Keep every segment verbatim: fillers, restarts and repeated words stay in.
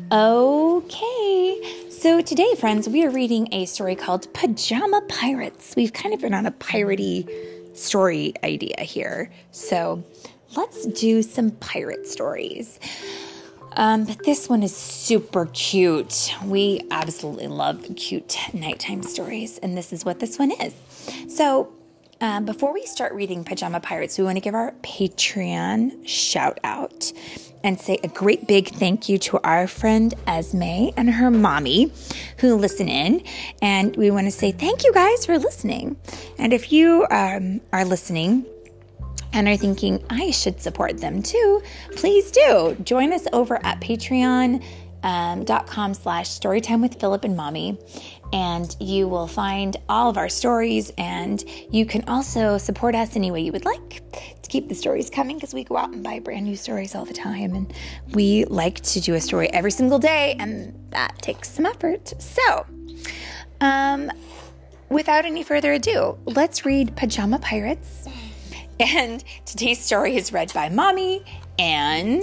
Okay, so today, friends, we are reading a story called Pajama Pirates. We've kind of been on a piratey story idea here, so let's do some pirate stories. Um, but this one is super cute. We absolutely love cute nighttime stories, and this is what this one is. So um, before we start reading Pajama Pirates, we want to give our Patreon shout out and say a great big thank you to our friend Esme and her mommy who listen in. And we want to say thank you guys for listening. And if you um, are listening and are thinking, I should support them too, please do. Join us over at patreon dot com slash storytime with Philip and Mommy. And you will find all of our stories, and you can also support us any way you would like to keep the stories coming, because we go out and buy brand new stories all the time, and we like to do a story every single day, and that takes some effort. So, um, without any further ado, let's read Pajama Pirates. And today's story is read by Mommy, and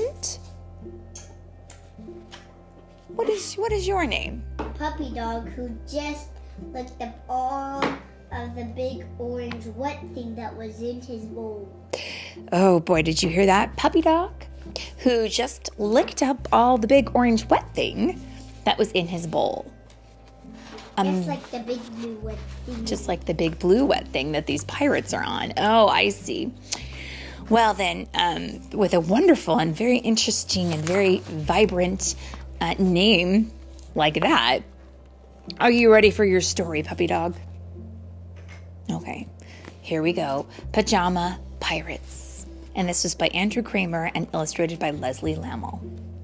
what is what is your name? Puppy Dog, who just licked up all of the big orange wet thing that was in his bowl. Oh boy, did you hear that? Puppy Dog, who just licked up all the big orange wet thing that was in his bowl. Um, just like the big blue wet thing. Just like the big blue wet thing that these pirates are on. Oh, I see. Well then, um, with a wonderful and very interesting and very vibrant uh, name like that, are you ready for your story, Puppy Dog? Okay, here we go. Pajama Pirates. And this was by Andrew Kramer and illustrated by Leslie Lammel.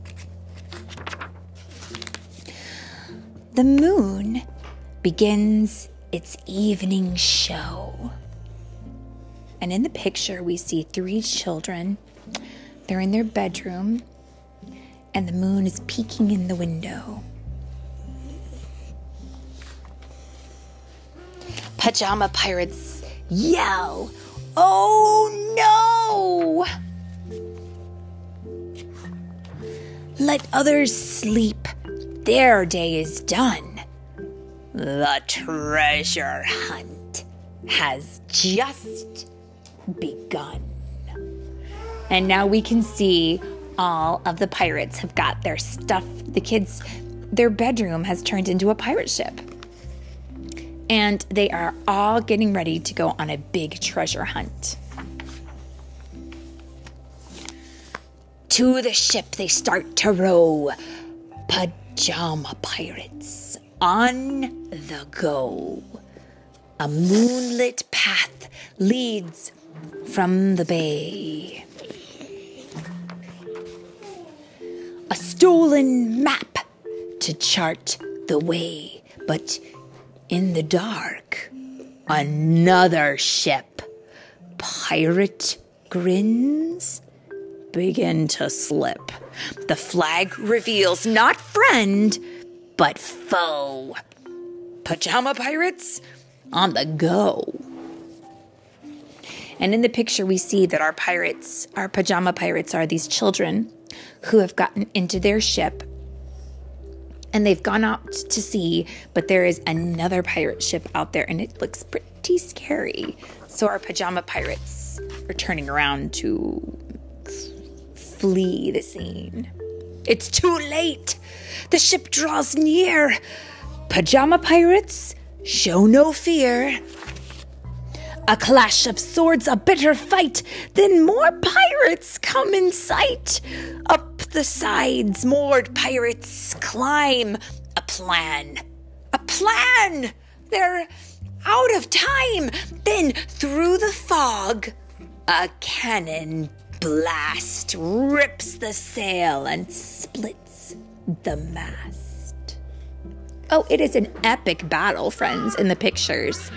The moon begins its evening show. And in the picture, we see three children. They're in their bedroom, and the moon is peeking in the window. Pajama Pirates yell, "Oh no! Let others sleep. Their day is done. The treasure hunt has just begun." And now we can see all of the pirates have got their stuff. The kids, their bedroom has turned into a pirate ship. And they are all getting ready to go on a big treasure hunt. To the ship they start to row. Pajama Pirates on the go. A moonlit path leads from the bay. A stolen map to chart the way, but in the dark, another ship. Pirate grins begin to slip. The flag reveals not friend, but foe. Pajama Pirates on the go. And in the picture, we see that our pirates, our pajama pirates, are these children who have gotten into their ship. And they've gone out to sea, but there is another pirate ship out there, and it looks pretty scary. So our pajama pirates are turning around to f- flee the scene. It's too late. The ship draws near. Pajama Pirates show no fear. A clash of swords, a bitter fight. Then more pirates come in sight. Up the sides, moored pirates climb. A plan. A plan! They're out of time. Then through the fog, a cannon blast rips the sail and splits the mast. Oh, it is an epic battle, friends, in the pictures.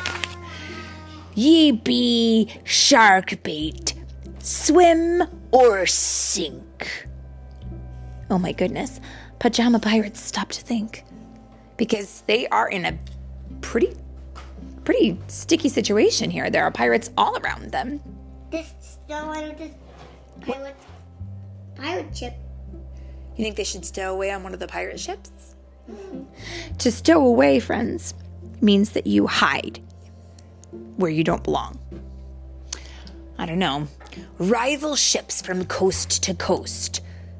Ye be shark bait, swim or sink. Oh my goodness. Pajama Pirates stop to think, because they are in a pretty, pretty sticky situation here. There are pirates all around them. This still out of this pirate, pirate ship. You think they should stow away on one of the pirate ships? Mm-hmm. To stow away, friends, means that you hide where you don't belong. I don't know. Rival ships from coast to coast.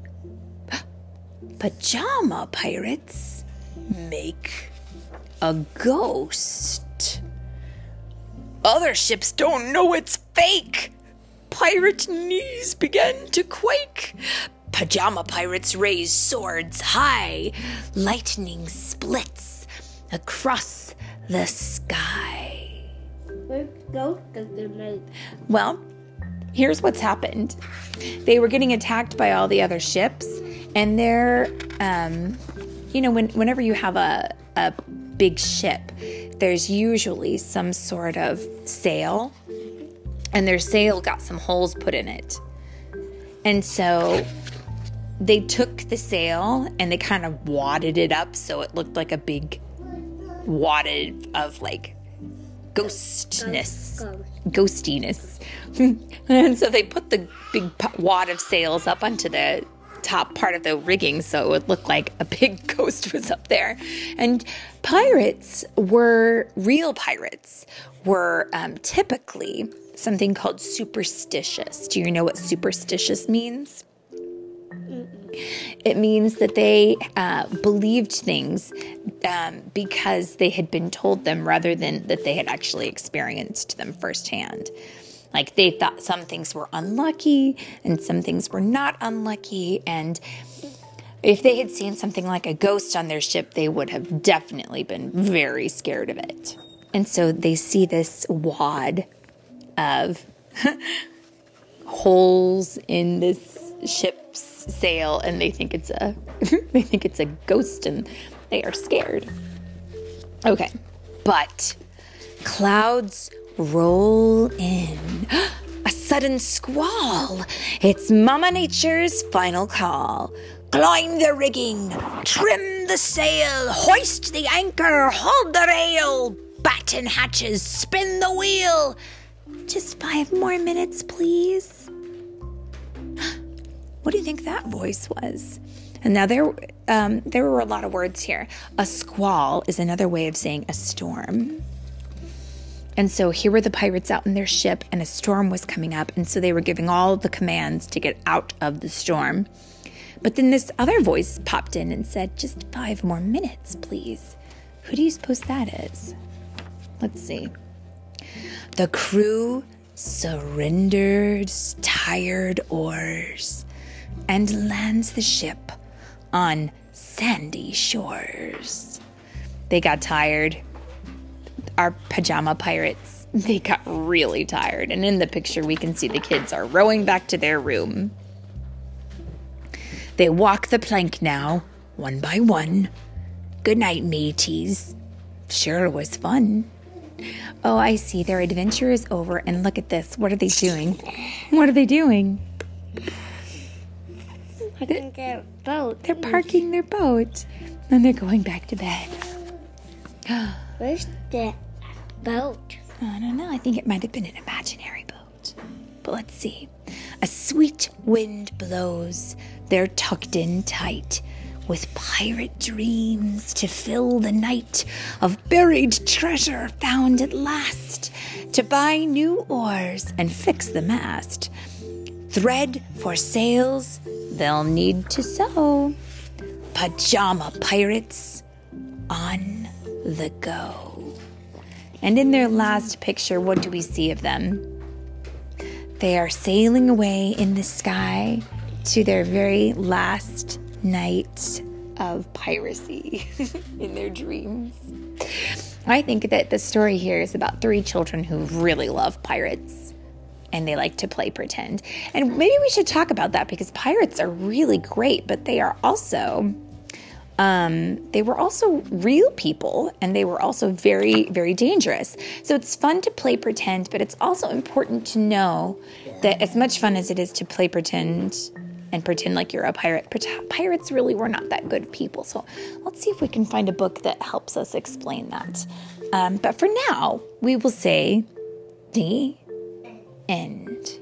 Pajama pirates make a ghost. Other ships don't know it's fake. Pirate knees begin to quake. Pajama pirates raise swords high. Lightning splits across the sky. What ghost does they make? Well, here's what's happened. They were getting attacked by all the other ships, and they're, um, you know, when, whenever you have a, a big ship, there's usually some sort of sail, and their sail got some holes put in it. And so they took the sail and they kind of wadded it up so it looked like a big wadded of like ghostness, Ghost. ghostiness. And so they put the big wad of sails up onto the top part of the rigging so it would look like a big ghost was up there. And pirates were, real pirates were um, typically something called superstitious. Do you know what superstitious means? It means that they uh, believed things um, because they had been told them rather than that they had actually experienced them firsthand. Like they thought some things were unlucky and some things were not unlucky. And if they had seen something like a ghost on their ship, they would have definitely been very scared of it. And so they see this wad of holes in this ship's sail, and they think it's a they think it's a ghost, and they are scared. Okay, but clouds roll in. A sudden squall. It's Mama Nature's final call. Climb the rigging, trim the sail, hoist the anchor, hold the rail, batten hatches, spin the wheel. Just five more minutes, please. What do you think that voice was? And now there, um, there were a lot of words here. A squall is another way of saying a storm. And so here were the pirates out in their ship, and a storm was coming up, and so they were giving all the commands to get out of the storm. But then this other voice popped in and said, just five more minutes, please. Who do you suppose that is? Let's see. The crew surrendered tired oars and lands the ship on sandy shores. They got tired. Our pajama pirates, they got really tired. And in the picture, we can see the kids are rowing back to their room. They walk the plank now, one by one. Good night, mateys. Sure was fun. Oh, I see. Their adventure is over. And look at this. What are they doing? What are they doing? Parking their boat. They're parking their boat. And they're going back to bed. Where's the boat? I don't know. I think it might have been an imaginary boat. But let's see. A sweet wind blows. They're tucked in tight, with pirate dreams to fill the night, of buried treasure found at last, to buy new oars and fix the mast. Thread for sails they'll need to sew. Pajama pirates on the go. And in their last picture, what do we see of them? They are sailing away in the sky to their very last night of piracy in their dreams. I think that the story here is about three children who really love pirates and they like to play pretend. And maybe we should talk about that because pirates are really great, but they are also um, they were also real people and they were also very, very dangerous. So it's fun to play pretend, but it's also important to know that as much fun as it is to play pretend and pretend like you're a pirate, pirates really were not that good people. So let's see if we can find a book that helps us explain that. Um, but for now, we will say the end.